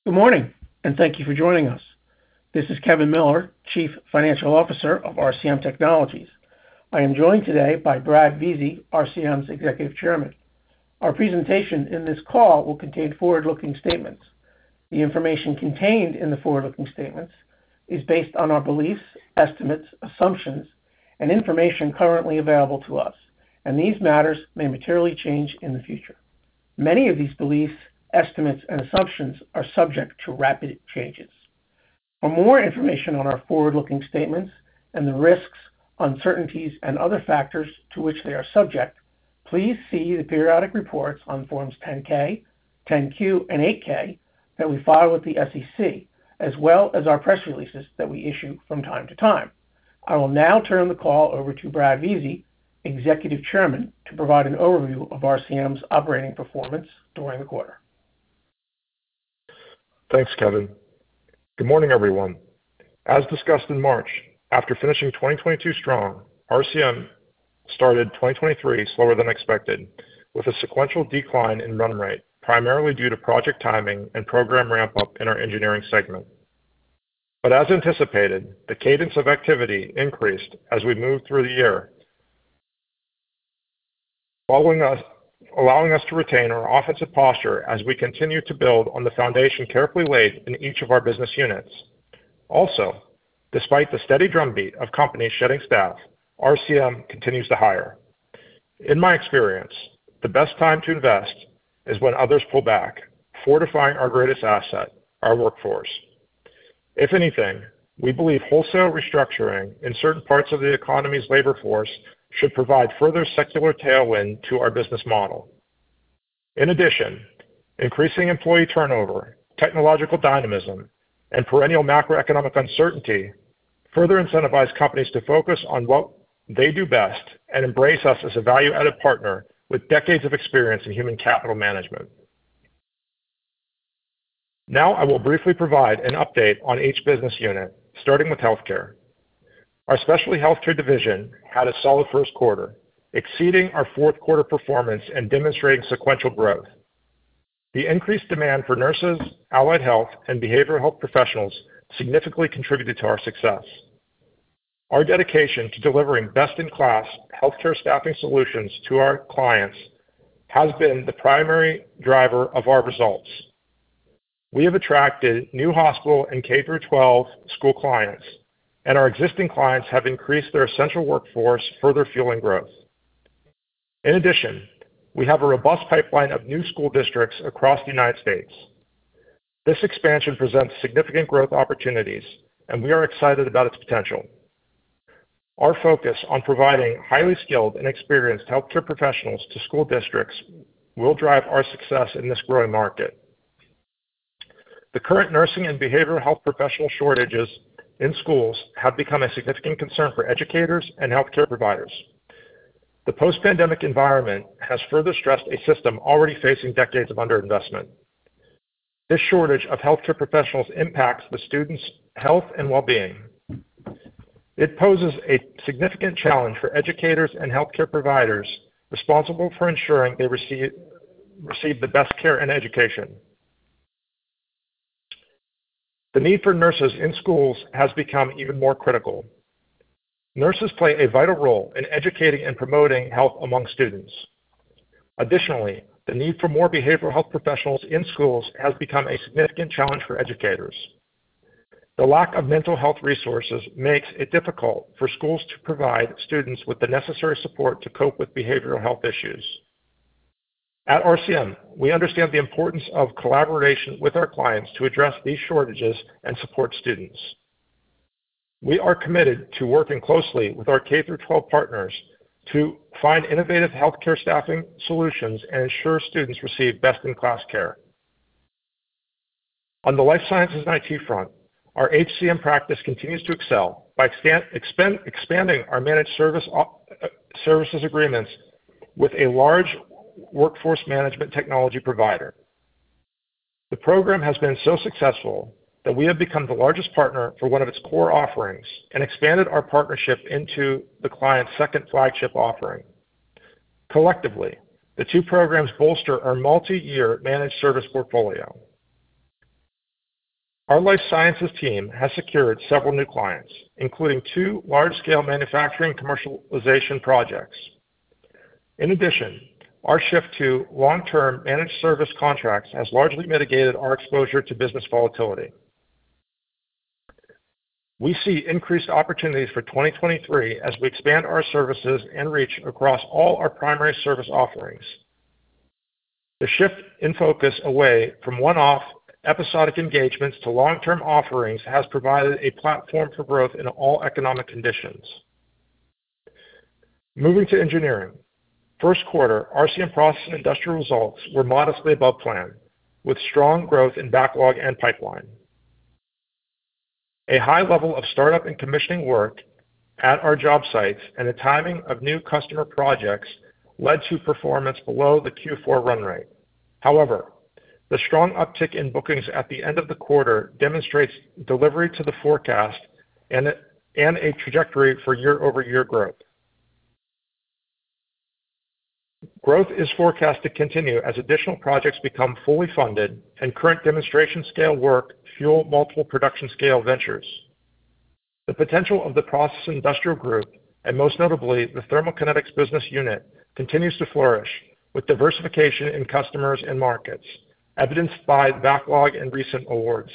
Good morning, and thank you for joining us. This is Kevin Miller, Chief Financial Officer of RCM Technologies. I am joined today by Brad Vizi, RCM's Executive Chairman. Our presentation in this call will contain forward-looking statements. The information contained in the forward-looking statements is based on our beliefs, estimates, assumptions, and information currently available to us, and these matters may materially change in the future. Many of these beliefs, estimates, and assumptions are subject to rapid changes. For more information on our forward-looking statements and the risks, uncertainties, and other factors to which they are subject, please see the periodic reports on Forms 10-K, 10-Q, and 8-K that we file with the SEC, as well as our press releases that we issue from time to time. I will now turn the call over to Brad Vizi, Executive Chairman, to provide an overview of RCM's operating performance during the quarter. Thanks, Kevin. Good morning, everyone. As discussed in March, after finishing 2022 strong, RCM started 2023 slower than expected, with a sequential decline in run rate, primarily due to project timing and program ramp-up in our engineering segment. But as anticipated, the cadence of activity increased as we moved through the year, allowing us to retain our offensive posture as we continue to build on the foundation carefully laid in each of our business units. Also, despite the steady drumbeat of companies shedding staff, RCM continues to hire. In my experience, the best time to invest is when others pull back, fortifying our greatest asset, our workforce. If anything, we believe wholesale restructuring in certain parts of the economy's labor force should provide further secular tailwind to our business model. In addition, increasing employee turnover, technological dynamism, and perennial macroeconomic uncertainty further incentivize companies to focus on what they do best and embrace us as a value-added partner with decades of experience in human capital management. Now I will briefly provide an update on each business unit, starting with healthcare. Our specialty healthcare division had a solid first quarter, exceeding our fourth quarter performance and demonstrating sequential growth. The increased demand for nurses, allied health, and behavioral health professionals significantly contributed to our success. Our dedication to delivering best-in-class healthcare staffing solutions to our clients has been the primary driver of our results. We have attracted new hospital and K-12 school clients, and our existing clients have increased their essential workforce, further fueling growth. In addition, we have a robust pipeline of new school districts across the United States. This expansion presents significant growth opportunities, and we are excited about its potential. Our focus on providing highly skilled and experienced healthcare professionals to school districts will drive our success in this growing market. The current nursing and behavioral health professional shortages in schools have become a significant concern for educators and healthcare providers. The post-pandemic environment has further stressed a system already facing decades of underinvestment. This shortage of healthcare professionals impacts the students' health and well-being. It poses a significant challenge for educators and healthcare providers responsible for ensuring they receive the best care and education. The need for nurses in schools has become even more critical. Nurses play a vital role in educating and promoting health among students. Additionally, the need for more behavioral health professionals in schools has become a significant challenge for educators. The lack of mental health resources makes it difficult for schools to provide students with the necessary support to cope with behavioral health issues. At RCM, we understand the importance of collaboration with our clients to address these shortages and support students. We are committed to working closely with our K-12 partners to find innovative healthcare staffing solutions and ensure students receive best-in-class care. On the life sciences and IT front, our HCM practice continues to excel by expanding our managed services agreements with a large workforce management technology provider. The program has been so successful that we have become the largest partner for one of its core offerings and expanded our partnership into the client's second flagship offering. Collectively, the two programs bolster our multi-year managed service portfolio. Our life sciences team has secured several new clients, including 2 large-scale manufacturing commercialization projects. In addition, our shift to long-term managed service contracts has largely mitigated our exposure to business volatility. We see increased opportunities for 2023 as we expand our services and reach across all our primary service offerings. The shift in focus away from one-off episodic engagements to long-term offerings has provided a platform for growth in all economic conditions. Moving to engineering. First quarter, RCM Process and Industrial results were modestly above plan, with strong growth in backlog and pipeline. A high level of startup and commissioning work at our job sites and the timing of new customer projects led to performance below the Q4 run rate. However, the strong uptick in bookings at the end of the quarter demonstrates delivery to the forecast and a trajectory for year-over-year growth. Growth is forecast to continue as additional projects become fully funded and current demonstration scale work fuel multiple production scale ventures. The potential of the Process and Industrial Group, and most notably the Thermal Kinetics business unit, continues to flourish with diversification in customers and markets, evidenced by backlog and recent awards.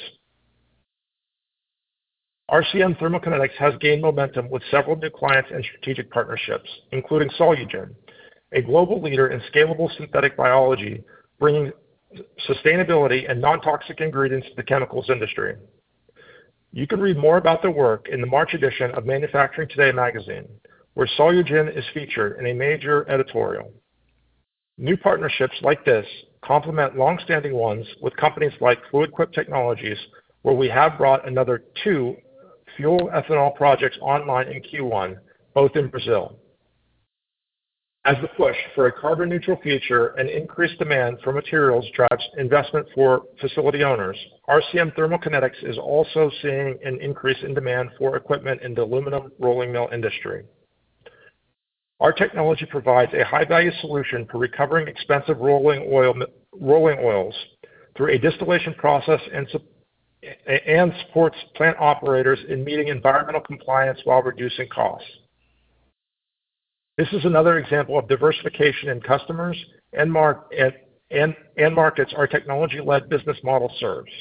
RCM Thermal Kinetics has gained momentum with several new clients and strategic partnerships, including Solugen, a global leader in scalable synthetic biology, bringing sustainability and non-toxic ingredients to the chemicals industry. You can read more about their work in the March edition of Manufacturing Today magazine, where Solugen is featured in a major editorial. New partnerships like this complement long-standing ones with companies like Fluid Quip Technologies, where we have brought another 2 fuel ethanol projects online in Q1, both in Brazil. As the push for a carbon-neutral future and increased demand for materials drives investment for facility owners, RCM Thermal Kinetics is also seeing an increase in demand for equipment in the aluminum rolling mill industry. Our technology provides a high-value solution for recovering expensive rolling oils through a distillation process and supports plant operators in meeting environmental compliance while reducing costs. This is another example of diversification in customers and markets our technology-led business model serves.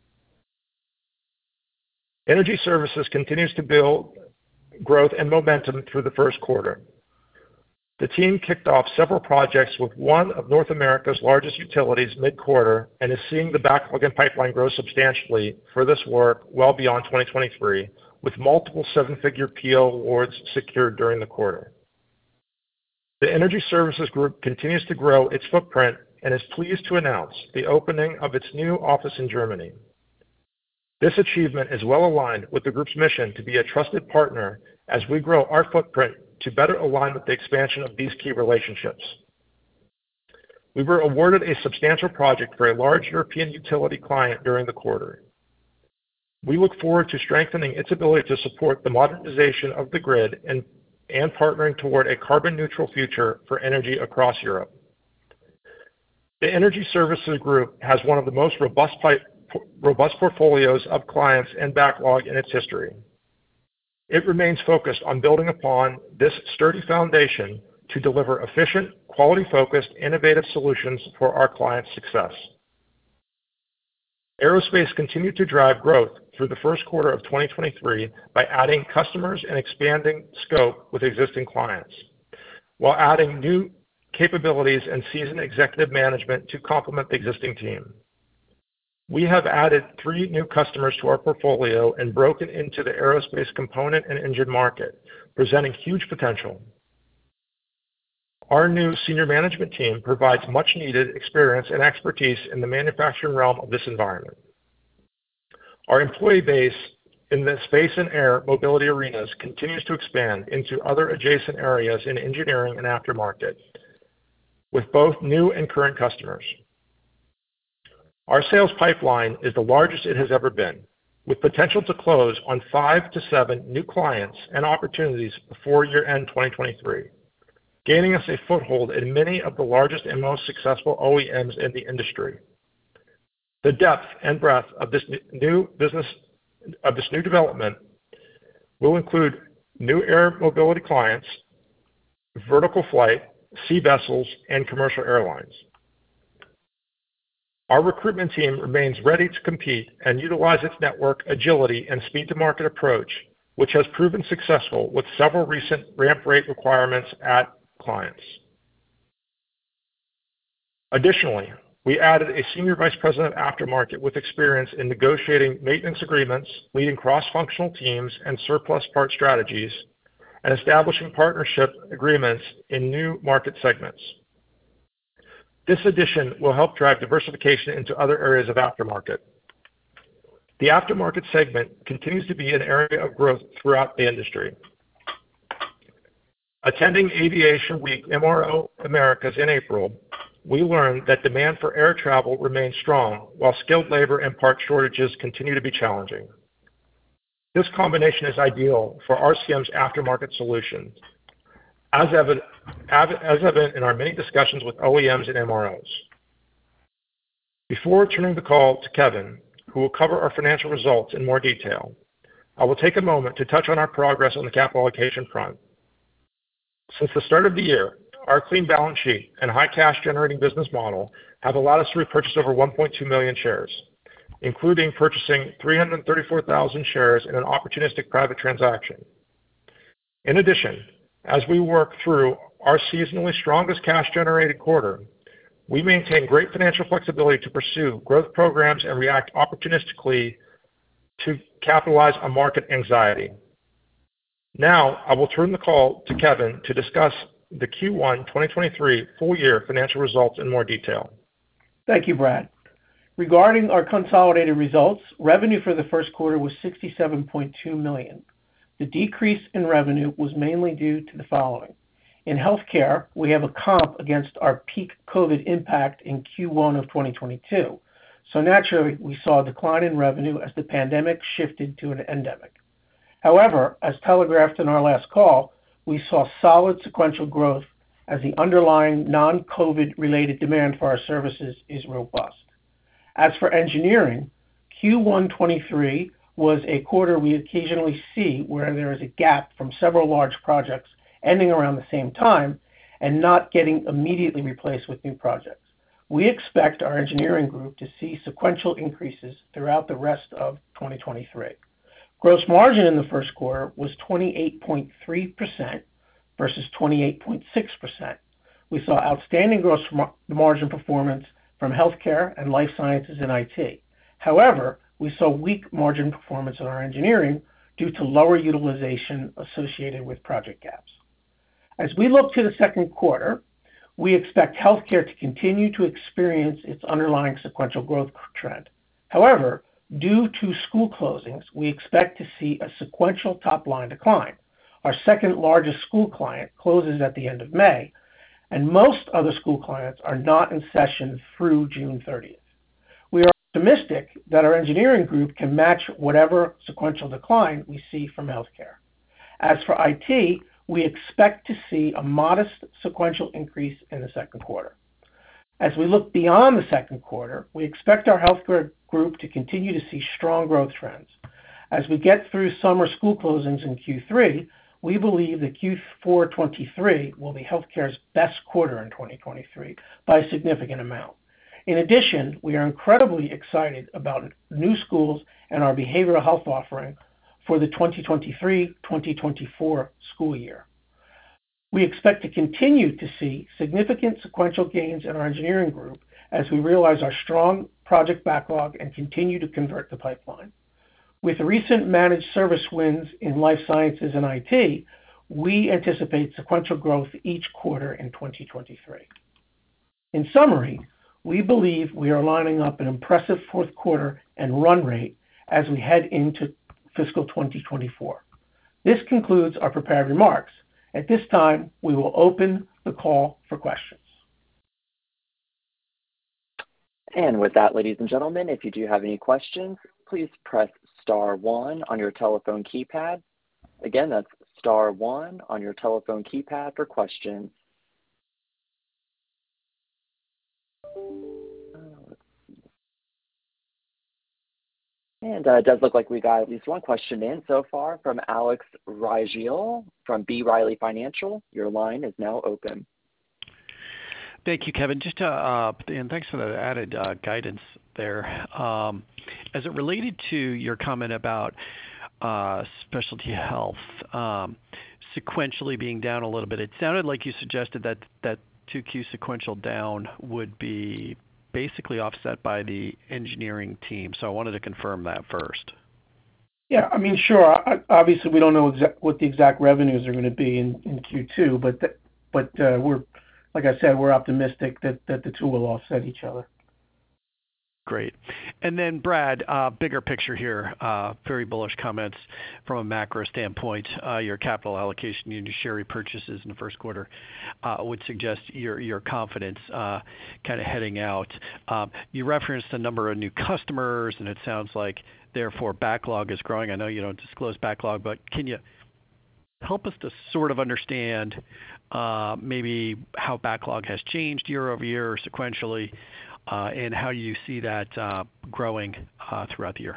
Energy Services continues to build growth and momentum through the first quarter. The team kicked off several projects with one of North America's largest utilities mid-quarter and is seeing the backlog and pipeline grow substantially for this work well beyond 2023, with multiple 7-figure PO awards secured during the quarter. The Energy Services Group continues to grow its footprint and is pleased to announce the opening of its new office in Germany. This achievement is well aligned with the group's mission to be a trusted partner as we grow our footprint to better align with the expansion of these key relationships. We were awarded a substantial project for a large European utility client during the quarter. We look forward to strengthening its ability to support the modernization of the grid and partnering toward a carbon-neutral future for energy across Europe. The Energy Services Group has one of the most robust portfolios of clients and backlog in its history. It remains focused on building upon this sturdy foundation to deliver efficient, quality-focused, innovative solutions for our clients' success. Aerospace continued to drive growth through the first quarter of 2023 by adding customers and expanding scope with existing clients, while adding new capabilities and seasoned executive management to complement the existing team. We have added 3 new customers to our portfolio and broken into the aerospace component and engine market, presenting huge potential. Our new senior management team provides much-needed experience and expertise in the manufacturing realm of this environment. Our employee base in the space and air mobility arenas continues to expand into other adjacent areas in engineering and aftermarket, with both new and current customers. Our sales pipeline is the largest it has ever been, with potential to close on 5 to 7 new clients and opportunities before year-end 2023, gaining us a foothold in many of the largest and most successful OEMs in the industry. The depth and breadth of this new development will include new air mobility clients, vertical flight, sea vessels, and commercial airlines. Our recruitment team remains ready to compete and utilize its network agility and speed-to-market approach, which has proven successful with several recent ramp rate requirements at clients. Additionally, we added a Senior Vice President of Aftermarket with experience in negotiating maintenance agreements, leading cross-functional teams and surplus part strategies, and establishing partnership agreements in new market segments. This addition will help drive diversification into other areas of aftermarket. The aftermarket segment continues to be an area of growth throughout the industry. Attending Aviation Week MRO Americas in April, we learned that demand for air travel remains strong while skilled labor and part shortages continue to be challenging. This combination is ideal for RCM's aftermarket solutions, as evident in our many discussions with OEMs and MROs. Before turning the call to Kevin, who will cover our financial results in more detail, I will take a moment to touch on our progress on the capital allocation front. Since the start of the year, our clean balance sheet and high cash generating business model have allowed us to repurchase over 1.2 million shares, including purchasing 334,000 shares in an opportunistic private transaction. In addition, as we work through our seasonally strongest cash generated quarter, we maintain great financial flexibility to pursue growth programs and react opportunistically to capitalize on market anxiety. Now, I will turn the call to Kevin to discuss the Q1 2023 full year financial results in more detail. Thank you, Brad. Regarding our consolidated results, revenue for the first quarter was $67.2 million. The decrease in revenue was mainly due to the following. In healthcare, we have a comp against our peak COVID impact in Q1 of 2022. Naturally, we saw a decline in revenue as the pandemic shifted to an endemic. However, as telegraphed in our last call, we saw solid sequential growth as the underlying non-COVID related demand for our services is robust. As for engineering, Q1 '23 was a quarter we occasionally see where there is a gap from several large projects ending around the same time and not getting immediately replaced with new projects. We expect our engineering group to see sequential increases throughout the rest of 2023. Gross margin in the first quarter was 28.3% versus 28.6%. We saw outstanding gross margin performance from healthcare and life sciences and IT. However, we saw weak margin performance in our engineering due to lower utilization associated with project gaps. As we look to the second quarter, we expect healthcare to continue to experience its underlying sequential growth trend. However, due to school closings, we expect to see a sequential top-line decline. Our second largest school client closes at the end of May, and most other school clients are not in session through June 30th. We are optimistic that our engineering group can match whatever sequential decline we see from healthcare. As for IT, we expect to see a modest sequential increase in the second quarter. As we look beyond the second quarter, we expect our healthcare group to continue to see strong growth trends. As we get through summer school closings in Q3, we believe that Q4 '23 will be healthcare's best quarter in 2023 by a significant amount. In addition, we are incredibly excited about new schools and our behavioral health offering for the 2023-2024 school year. We expect to continue to see significant sequential gains in our engineering group as we realize our strong project backlog and continue to convert the pipeline. With recent managed service wins in life sciences and IT, we anticipate sequential growth each quarter in 2023. In summary, we believe we are lining up an impressive fourth quarter and run rate as we head into fiscal 2024. This concludes our prepared remarks. At this time, we will open the call for questions. With that, ladies and gentlemen, if you do have any questions, please press star one on your telephone keypad. Again, that's star one on your telephone keypad for questions. And it does look like we got at least one question in so far from Alex Rigel from B. Riley Financial. Your line is now open. Thank you, Kevin. Just and thanks for the added guidance there. As it related to your comment about specialty health sequentially being down a little bit, it sounded like you suggested that 2Q sequential down would be basically offset by the engineering team. So I wanted to confirm that first. Yeah, I mean, sure. Obviously, we don't know what the exact revenues are going to be in Q2, but we're, like I said, we're optimistic that the two will offset each other. Great. And then, Brad, bigger picture here, very bullish comments from a macro standpoint. Your capital allocation, your share repurchases in the first quarter would suggest your confidence kind of heading out. You referenced a number of new customers, and it sounds like, therefore, backlog is growing. I know you don't disclose backlog, but can you help us to sort of understand maybe how backlog has changed year over year or sequentially, and how you see that growing throughout the year?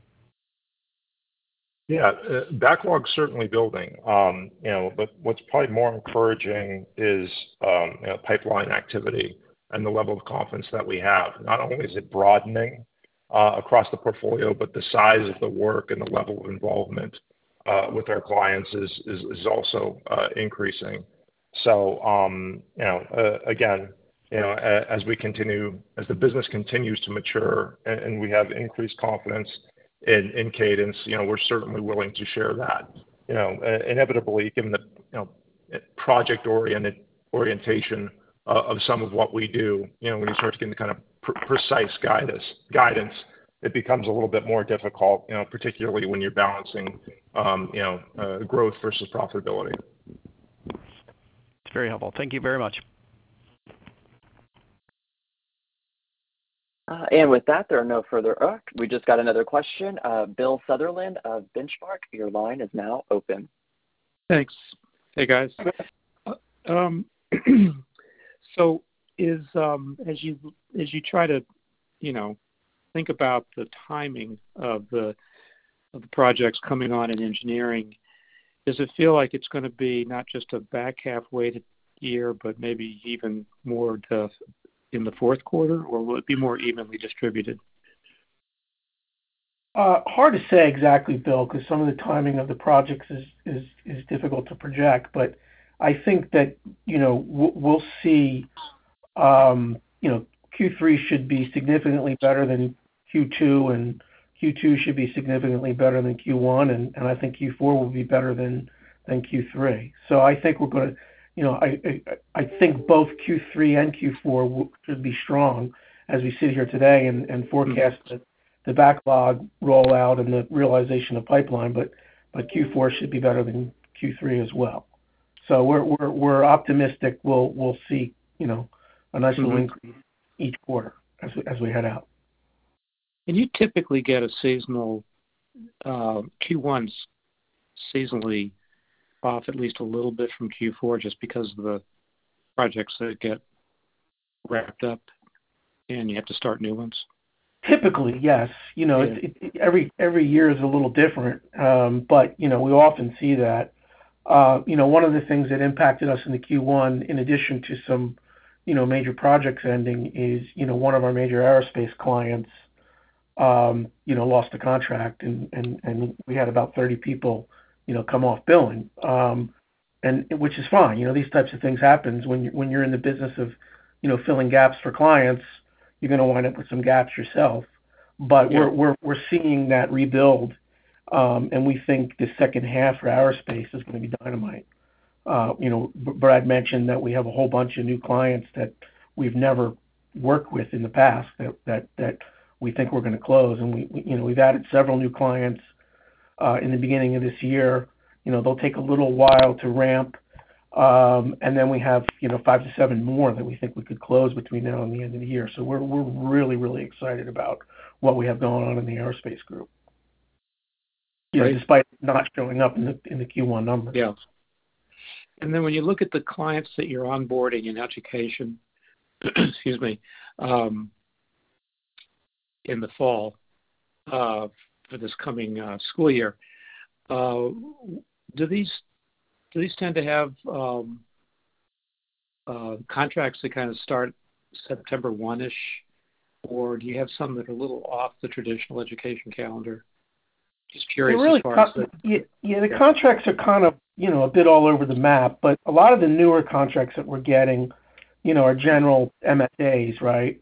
Yeah, backlog's certainly building. But what's probably more encouraging is pipeline activity and the level of confidence that we have. Not only is it broadening across the portfolio, but the size of the work and the level of involvement with our clients is also increasing. So, again, as the business continues to mature and we have increased confidence in Cadence, we're certainly willing to share that. Inevitably, given the project orientation of some of what we do, when you start to get into kind of precise guidance, it becomes a little bit more difficult, particularly when you're balancing, growth versus profitability. It's very helpful. Thank you very much. And with that, there are no further. We just got another question. Bill Sutherland of Benchmark, your line is now open. Thanks. Hey, guys. So as you try to, think about the timing of the projects coming on in engineering, does it feel like it's going to be not just a back half weighted year, but maybe even more in the fourth quarter, or will it be more evenly distributed? Hard to say exactly, Bill, because some of the timing of the projects is difficult to project. But I think that we'll see. Q3 should be significantly better than Q2, and Q2 should be significantly better than Q1, and I think Q4 will be better than Q3. So I think we're going to. I think both Q3 and Q4 should be strong as we sit here today and forecast the backlog rollout and the realization of pipeline. But Q4 should be better than Q3 as well. So we're optimistic. We'll see a nice little increase each quarter as we head out. And you typically get a seasonal Q1's seasonally off at least a little bit from Q4 just because of the projects that get wrapped up and you have to start new ones? Typically, yes. Every year is a little different, but we often see that. One of the things that impacted us in the Q1, in addition to some major projects ending, is one of our major aerospace clients lost a contract, and we had about 30 people come off billing, and which is fine. These types of things happen when you're in the business of filling gaps for clients. You're going to wind up with some gaps yourself. But yeah. we're seeing that rebuild, and we think the second half for aerospace is going to be dynamite. Brad mentioned that we have a whole bunch of new clients that we've never worked with in the past that we think we're going to close, and we've added several new clients in the beginning of this year. They'll take a little while to ramp, and then we have 5 to 7 more that we think we could close between now and the end of the year. So we're really, really excited about what we have going on in the aerospace group. Right. Despite not showing up in the Q1 numbers. Yeah. And then when you look at the clients that you're onboarding in education, excuse me, in the fall, this coming school year. Do these tend to have contracts that kind of start September 1-ish, or do you have some that are a little off the traditional education calendar? Just curious really as far as the contracts are kind of, a bit all over the map, but a lot of the newer contracts that we're getting, are general MSAs, right?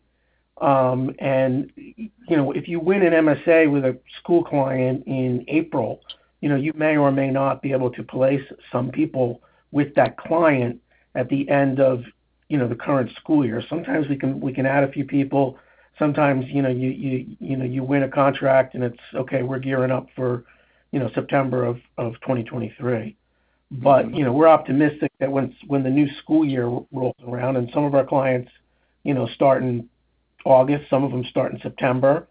And, if you win an MSA with a school client in April, you may or may not be able to place some people with that client at the end of, the current school year. Sometimes we can add a few people. Sometimes, you win a contract and it's okay, we're gearing up for, September of 2023. But, we're optimistic that when the new school year rolls around, and some of our clients, start in August, some of them start in September,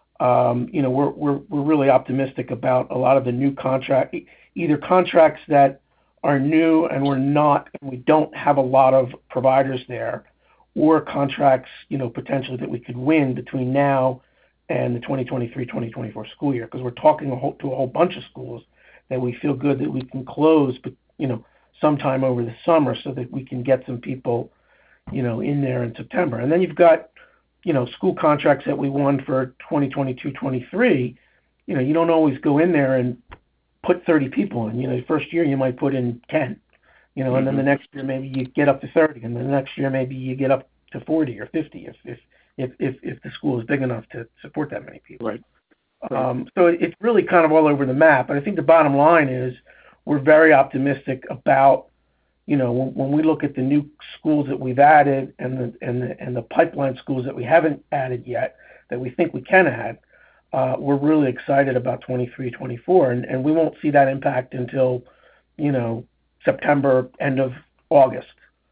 we're really optimistic about a lot of the new either contracts that are new and we don't have a lot of providers there, or contracts, potentially that we could win between now and the 2023-2024 school year, because we're talking to a whole bunch of schools that we feel good that we can close, but, sometime over the summer, so that we can get some people, in there in September. And then you've got, school contracts that we won for 2022-23. You don't always go in there and put 30 people in. The first year you might put in 10, and then the next year maybe you get up to 30, and then the next year maybe you get up to 40 or 50 if the school is big enough to support that many people. Right. So it's really kind of all over the map. But I think the bottom line is we're very optimistic about, when we look at the new schools that we've added and the pipeline schools that we haven't added yet, that we think we can add. We're really excited about 23, 24, and we won't see that impact until, September, end of August.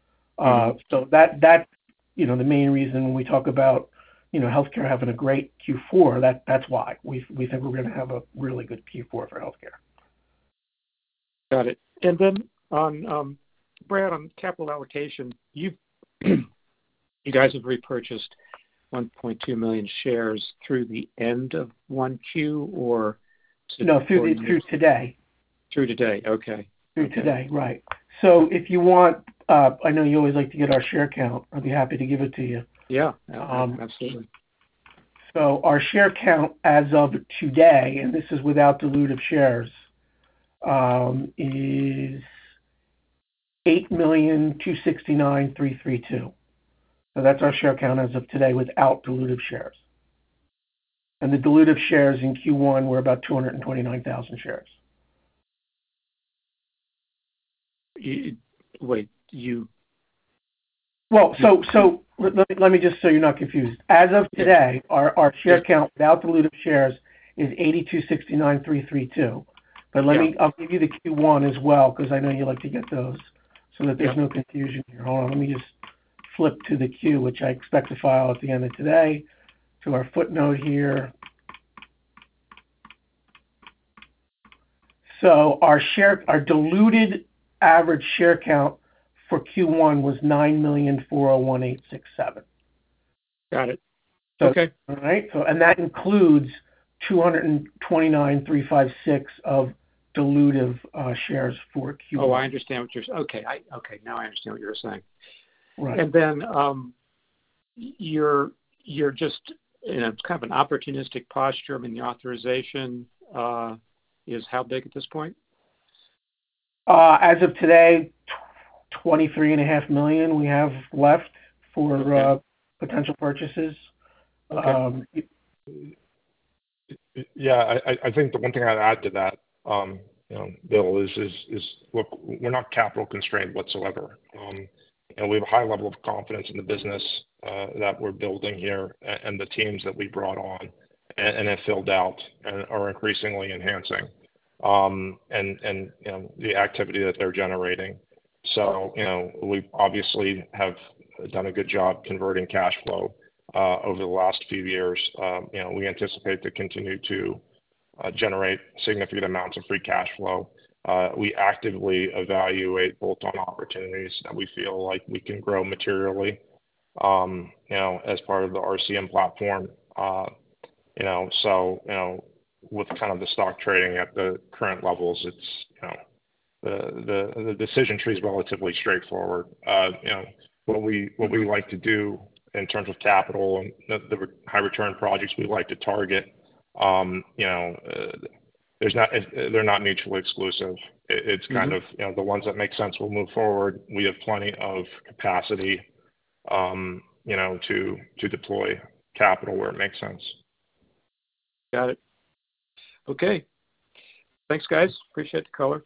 So that's, the main reason when we talk about, healthcare having a great Q4, that's why we think we're going to have a really good Q4 for healthcare. Got it. And then on Brad, on capital allocation, you guys have repurchased 1.2 million shares through the end of 1Q, or through today. Through today, okay. Through today, right. So if you want, I know you always like to get our share count. I'd be happy to give it to you. Yeah, absolutely. So our share count as of today, and this is without dilutive shares, is 8,269,332. So that's our share count as of today without dilutive shares. And the dilutive shares in Q1 were about 229,000 shares. Well, so let me just, so you're not confused. As of today, our share count without dilutive shares is 82,69,332. But I'll give you the Q1 as well, because I know you like to get those, so that there's no confusion here. Hold on, let me just flip to the Q, which I expect to file at the end of today, to our footnote here. So our diluted average share count for Q1 was 9,401,867. Got it. So, okay. All right. So, and that includes 229,356 of dilutive shares for Q1. Oh, I understand what you're saying. Okay. Now I understand what you're saying. Right. And then you're just in a kind of an opportunistic posture. I mean, the authorization is how big at this point? As of today, $23.5 million we have left for potential purchases. Okay. I think the one thing I'd add to that, Bill, is look, we're not capital constrained whatsoever. We have a high level of confidence in the business that we're building here, and the teams that we brought on and have filled out and are increasingly enhancing, and the activity that they're generating. So, we obviously have done a good job converting cash flow over the last few years. We anticipate to continue to generate significant amounts of free cash flow. We actively evaluate bolt-on opportunities that we feel like we can grow materially, as part of the RCM platform. with kind of the stock trading at the current levels, it's, the decision tree is relatively straightforward. What we like to do in terms of capital and the high return projects we like to target, they're not mutually exclusive. It's kind of, the ones that make sense will move forward. We have plenty of capacity, to deploy capital where it makes sense. Got it. Okay. Thanks, guys. Appreciate the color.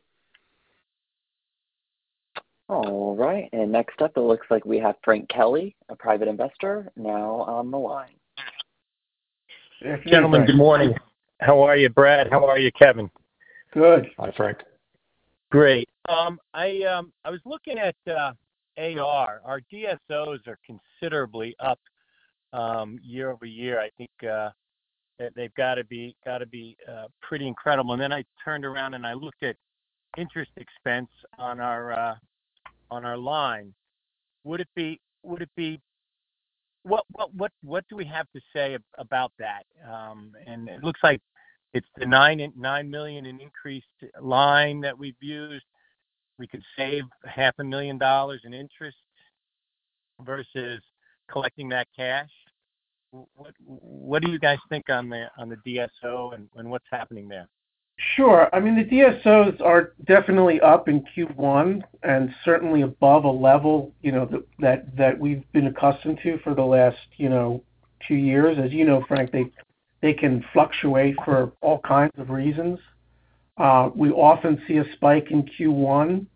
All right. And next up, it looks like we have Frank Kelly, a private investor, now on the line. Gentlemen, good morning. How are you, Brad? How are you, Kevin? Good. Hi, Frank. Great. I was looking at AR. Our DSOs are considerably up year over year. I think they've got to be pretty incredible. And then I turned around and I looked at interest expense on our line. Would it be what do we have to say about that? And it looks like it's the $9 million in increased line that we've used. We could save $500,000 in interest versus collecting that cash. What do you guys think on the DSO and what's happening there? Sure. I mean, the DSOs are definitely up in Q1 and certainly above a level, that we've been accustomed to for the last, 2 years. As you know, Frank, they can fluctuate for all kinds of reasons. We often see a spike in Q1,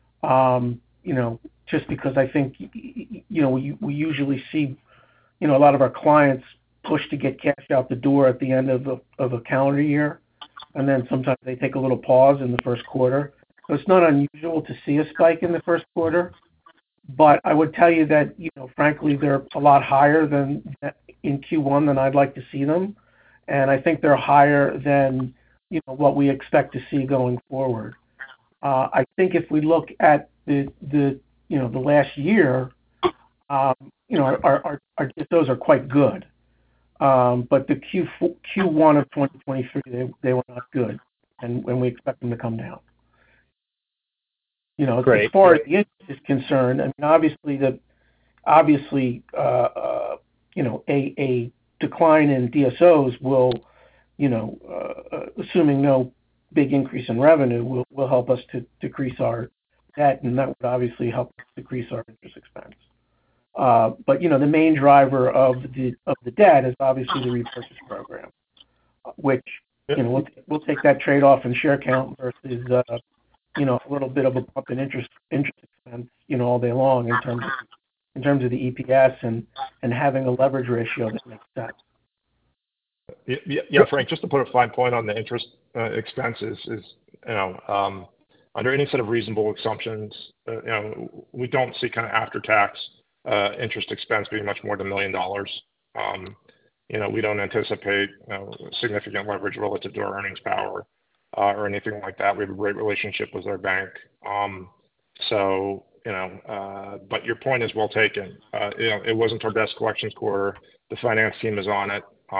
just because I think, we usually see, a lot of our clients push to get cash out the door at the end of a calendar year. And then sometimes they take a little pause in the first quarter. So it's not unusual to see a spike in the first quarter. But I would tell you that, frankly, they're a lot higher than in Q1 than I'd like to see them. And I think they're higher than, what we expect to see going forward. I think if we look at the last year, our DSOs are quite good. But the Q1 of 2023, they were not good, and we expect them to come down. Great. As far as the interest is concerned, I mean, obviously, a decline in DSOs will, assuming no big increase in revenue, will help us to decrease our debt, and that would obviously help us decrease our interest expense. But the main driver of the debt is obviously the repurchase program, which we'll take that trade-off in share count versus a little bit of a bump in interest expense all day long in terms of the EPS and having a leverage ratio that makes sense. Yeah, Frank. Just to put a fine point on the interest expenses is under any set of reasonable assumptions, we don't see kind of after tax interest expense being much more than $1 million. We don't anticipate significant leverage relative to our earnings power or anything like that. We have a great relationship with our bank. But your point is well taken. It wasn't our best collections quarter. The finance team is on it.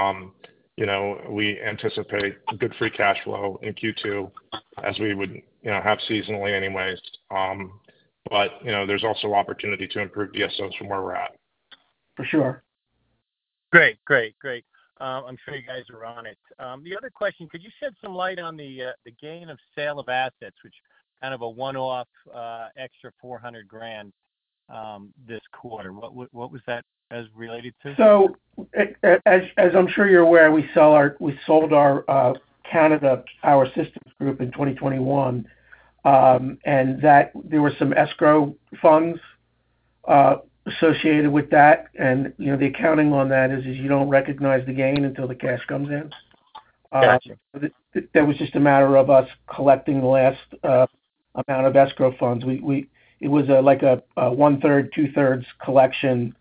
We anticipate good free cash flow in Q2 as we would, have seasonally anyways. But there's also opportunity to improve DSOs from where we're at. For sure. Great. I'm sure you guys are on it. The other question, could you shed some light on the gain of sale of assets, which kind of a one-off extra $400,000 this quarter? What was that as related to? So, as I'm sure you're aware, we sold our Canada Power Systems Group in 2021, and that there were some escrow funds associated with that, and the accounting on that is you don't recognize the gain until the cash comes in. Gotcha. That was just a matter of us collecting the last amount of escrow funds. It was like a 1/3, 2/3 collection.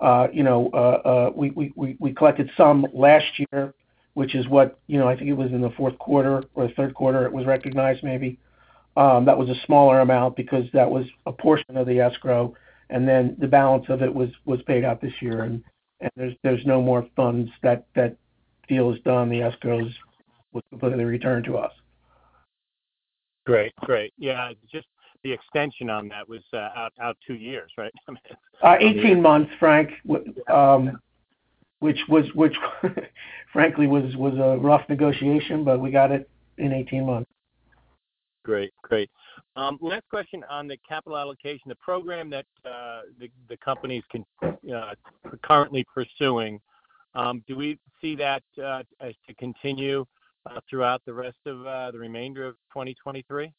We collected some last year, which is what I think it was in the fourth quarter or the third quarter it was recognized maybe. That was a smaller amount because that was a portion of the escrow, and then the balance of it was paid out this year, and there's no more funds. That deal is done. The escrow's was completely returned to us. Great. Yeah, just the extension on that was out 2 years, right? 18 months, Frank, which frankly was a rough negotiation, but we got it in 18 months. Great. Last question on the capital allocation, the program that the companies currently pursuing. Do we see that as to continue throughout the rest of the remainder of 2023?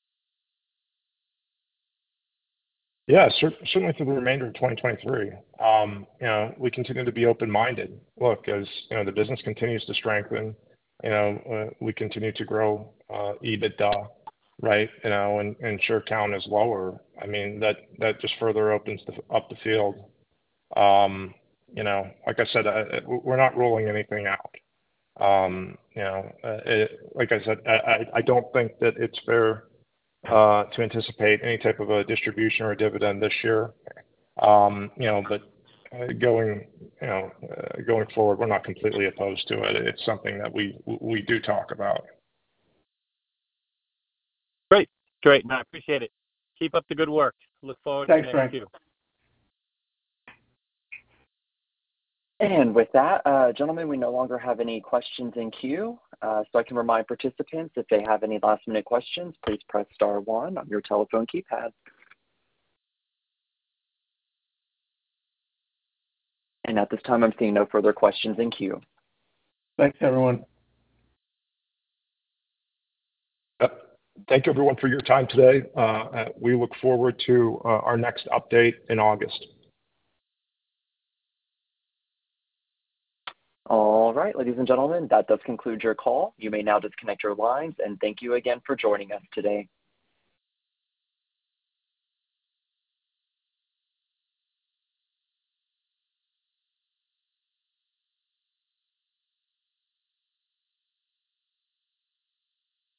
Yeah, certainly through the remainder of 2023. We continue to be open-minded. Look, as the business continues to strengthen, we continue to grow EBITDA, right? And share count is lower. I mean, that just further opens up the field. Like I said, we're not ruling anything out. Like I said, I don't think that it's fair to anticipate any type of a distribution or a dividend this year. But going forward, we're not completely opposed to it. It's something that we do talk about. Great. No, I appreciate it. Keep up the good work. Look forward to next Frank. year. And with that, gentlemen, we no longer have any questions in queue. So I can remind participants, if they have any last-minute questions, please press star 1 on your telephone keypad. And at this time, I'm seeing no further questions in queue. Thanks, everyone. Thank you, everyone, for your time today. We look forward to our next update in August. All right, ladies and gentlemen, that does conclude your call. You may now disconnect your lines, and thank you again for joining us today.